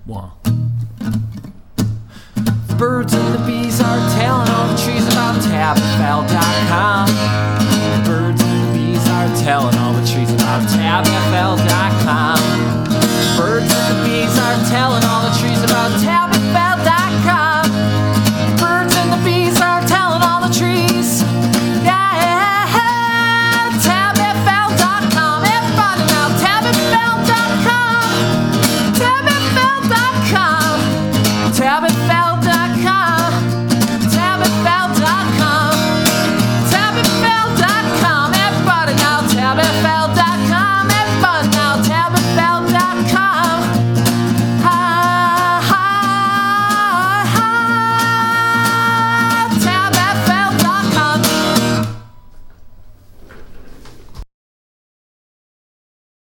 One. The birds and the bees are telling all the trees about tabfl.com. The birds and the bees are telling all the trees about tabfl.com. The birds and the bees are telling all the trees about tabfl.com.